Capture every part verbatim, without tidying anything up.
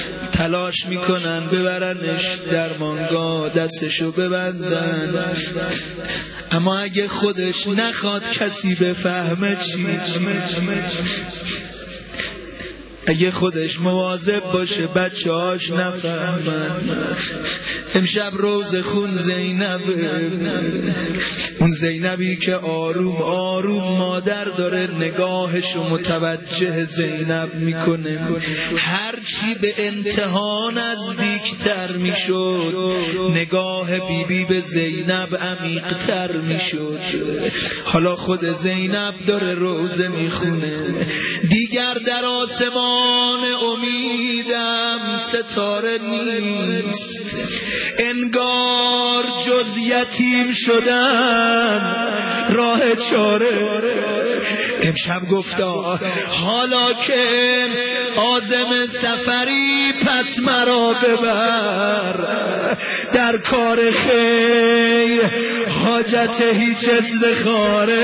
تلاش میکنن ببرنش درمانگاه، دستشو ببندن، اما اگه خودش نخواد کسی بفهمه چی؟ اگه خودش مواظب باشه بچه هاش نفهمن. امشب روز خون زینب، اون زینبی که آروم آروم مادر داره نگاهشو متوجه زینب میکنه، هرچی به انتها نزدیکتر میشد نگاه بیبی بی به زینب عمیقتر میشد. حالا خود زینب داره روزه میخونه، دیگر در آسمان امیدم ستاره نیست، انگار جز یتیم شدن راه چاره. امشب گفتا حالا که عازم سفری پس مرا ببر، در کار خیر حاجت هیچ استخاره.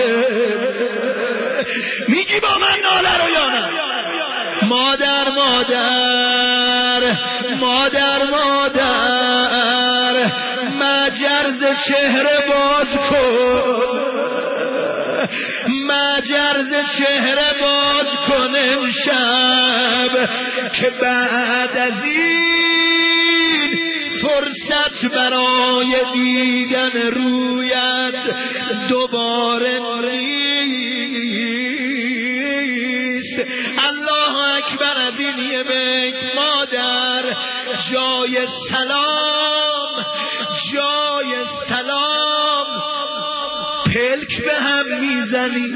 میگی با من ناله رو یا نه؟ مادر مادر مادر مادر مجرز چهره باز کن، مجرز چهره باز کن امشب که بعد از این فرصت برای دیدن رویت دوباره نیست. الله اکبر از این یه بیت مادر، جای سلام جای سلام پلک به هم میزنی.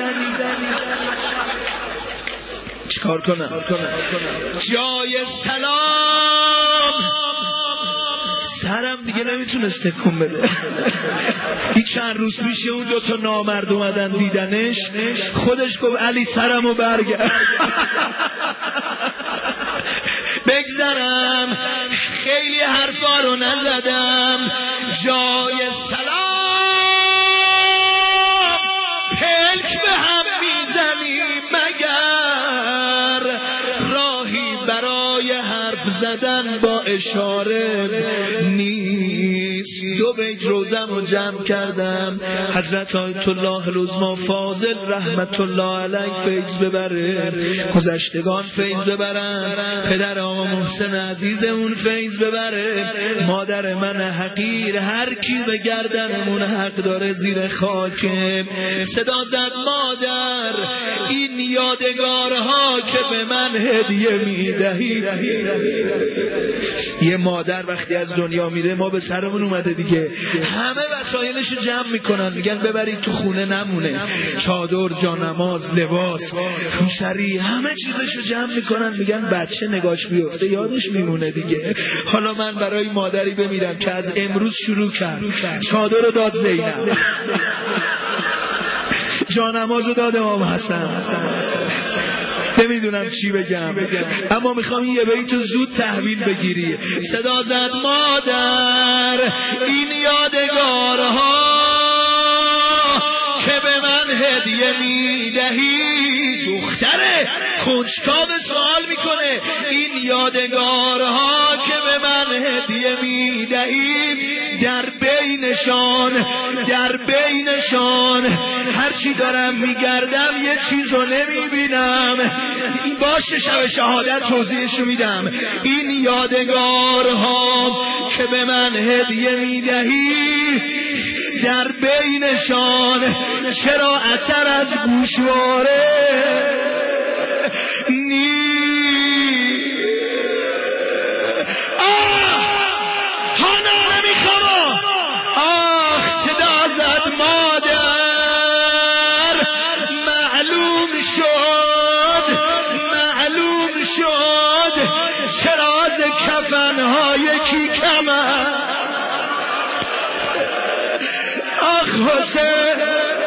چیکار کنم؟ جای سلام سرم دیگه نمیتونست تکون بده. این چند روز پیش اون دوتا نامرد اومدن دیدنش، خودش گفت علی سرمو برگرد. بگذرم خیلی حرفا رو نزدم. جای سلام پلک به هم میزنی، مگر راهی برای حرف زدن با اشاره نیست. دو بیت روزم رو جمع کردم، حضرت آیت الله العظما فاضل رحمت الله علیه فیض ببره، گذشتگان فیض ببرن، پدر آقا محسن عزیز اون فیض ببره، مادر من حقیر، هر کی به گردنمون حق داره زیر خاک صدا زد مادر این یادگارها که به من هدیه میدهی. یه مادر وقتی از دنیا میره ما به سرمون اومده دیگه، همه وسایلشو جمع میکنن میگن ببرید تو خونه نمونه، چادر، جانماز، لباس، روسری، همه چیزشو جمع میکنن میگن بچه نگاش بیفته یادش میمونه دیگه. حالا من برای مادری بمیرم که از امروز شروع کرد، چادر رو داد زینب، جانمازو داد امام حسن، نمیدونم چی بگم اما میخوام یه بیتو زود تحویل بگیری. صدا زد مادر این یادگارها که به من هدیه میدهی. دختره کنجکاو سوال میکنه این یادگارها که به من هدیه میدهی در بینشان در بینشان هرچی دارم میگردم یه چیزو نمیبینم. این باشه شب شهادت توضیحشو میدم. این یادگارها که به من هدیه میدهی در بینشان چرا اثر از گوشواره نی؟ کفنهای کی کمه آخ حسین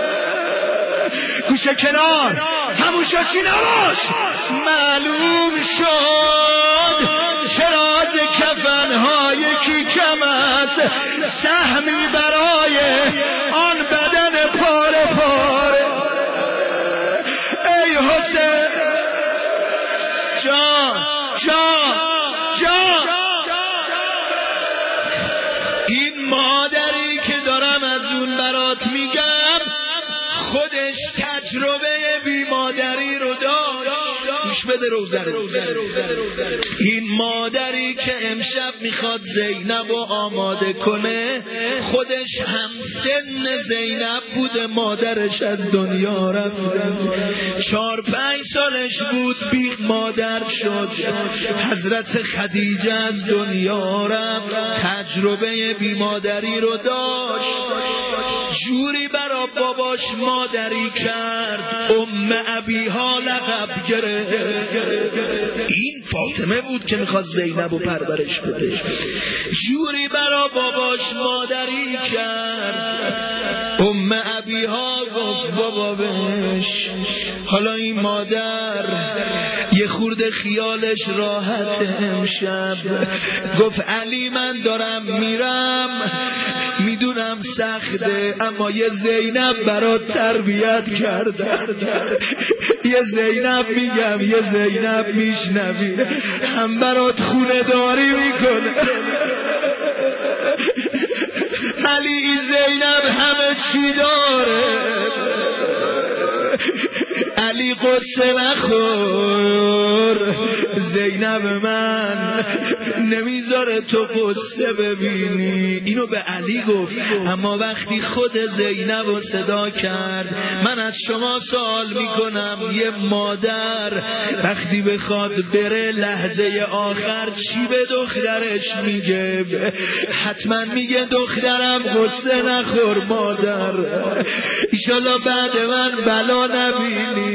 گوشه کنار تموشاشی نباش. معلوم شد چرا از کفنهای کی کم است، سهمی برای آن بدن پاره پاره. ای حسین جان جان خودش تجربه بیمادری رو داشت. گوش بده روزه رو. این مادری که امشب میخواد زینب رو آماده کنه خودش هم سن زینب بوده، مادرش از دنیا رفت، چهار پنج سالش بود بی مادر شد. حضرت خدیجه از دنیا رفت، تجربه بی مادری رو داشت، جوری برا باباش مادری کرد، ام ابیها لقب گرفت. این فاطمه بود که میخواد زینب رو پرورش بده، جوری برا باباش مادری کرد، ام ابیها گفت بابا بهش. حالا این مادر یه خورده خیالش راحت امشب، گفت علی من دارم میرم، میدونم سخته اما یه زینب برات تربیت کردم، یه زینب میگم یه زینب میشنوی هم برات خونه داری میکنه. علی این زینب همه چی داره، علی قصه نخور، زینب من نمیذاره تو قصه ببینی. اینو به علی گفت، اما وقتی خود زینب رو صدا کرد، من از شما سوال میکنم یه مادر وقتی بخواد بره لحظه آخر چی به دخترش میگه؟ حتما میگه دخترم قصه نخور مادر، ایشالله بعد من بلا نبینی.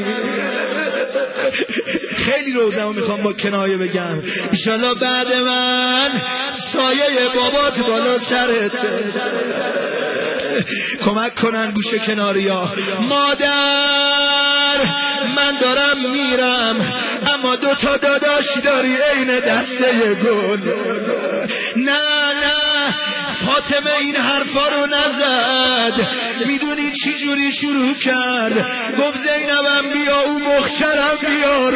خیلی روزمو میخوام با کنایه بگم، ایشالله بعد من سایه بابات بالا سرت. کمک کنن گوشه کناریا. مادر من دارم میرم اما دو تا داداش داری عین دسته گل. نه نه فاطمه این حرفا رو نزد. میدونی چی جوری شروع کرد؟ گفت زینبم بیا او مخشرم بیار.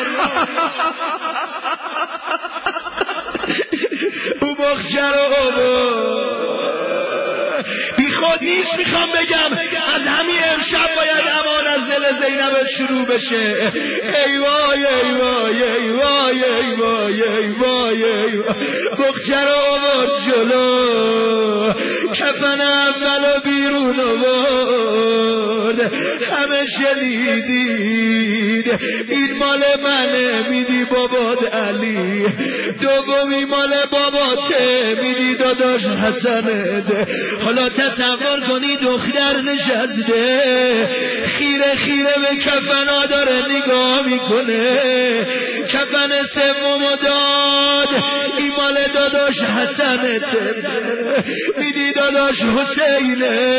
او مخشر رو بی خود نیست. میخوام بگم از همین امشب باید امان از دل زینب شروع بشه. ای وای ای وای ای وای ای وای ای وای ای وای. مخشر آورد جلو، کفن اولو بیرون آورد، همه شنیدید این مال منه میدی بابات علی، دومی مال باباته میدی داداش حسنت. حالا تصور کنی دختر نشسته خیره خیره به کفنا داره نگاه میکنه، کفن سومو داد این مال داداش حسنت میدی داداش حسینت.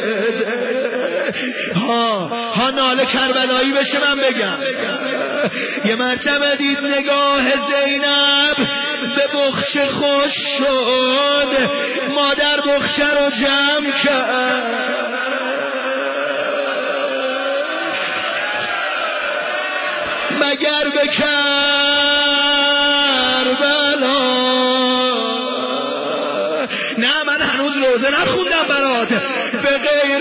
ها ها ناله کربلایی بشه من بگم. یه مرتبه دید نگاه زینب به بخش خوش شد، مادر بخشه رو جمع کرد، مگر به کربلا. نه من هنوز روزه نخوندم برات. به غیر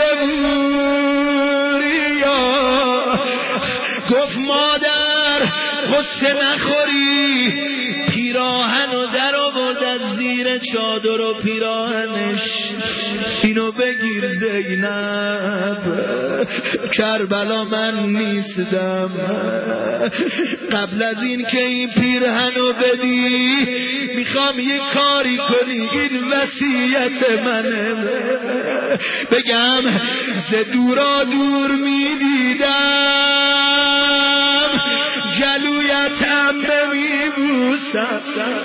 بوریا گفت مادر قصه نخوری، پیراهن و در آورد از زیر چادر و پیراهنش، اینو بگیر زینب، کربلا من نیستم، قبل از این که این پیرهنو بدی میخوام یه کاری کنی، این وصیت منه. بگم ز دورا دور میدیدم گلویت هم نمیبوسم،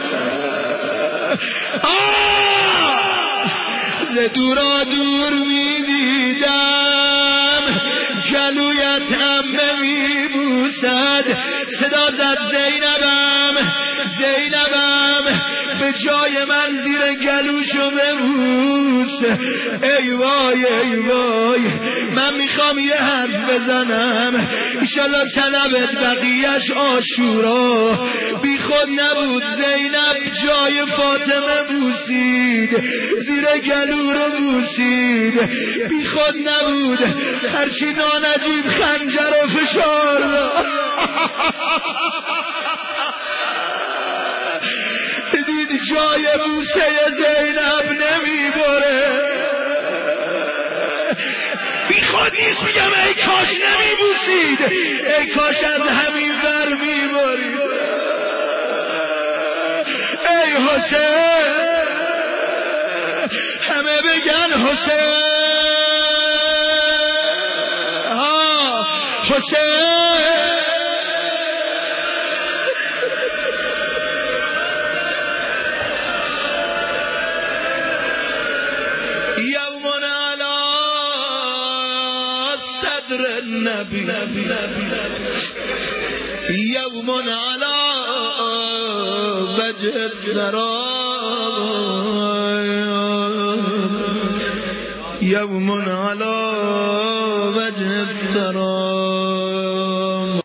ز دورا دور میدیدم گلویت هم نمیبوسد. صدا زد زینبم زینبم به جای من زیر گلوشو ببوس. ای وای ای وای من میخوام یه حرف بزنم، ایشالله طلبت بقیهش آشورا. بی خود نبود زینب جای فاطمه بوسید، زیر گلو رو بوسید، بی خود نبود، هرچی نانجیب خنجر و فشار داد. دید جای بوسه زینب نمیبره، بی خود نیست، میگم ای کاش نمیبوسید، ای کاش از همین ور میبرید. ای حسین، همه بگن حسین، ها حسین. یوم علی صدر النبی، یوم علی وجه الثرى، یوم علی وجه الثرى.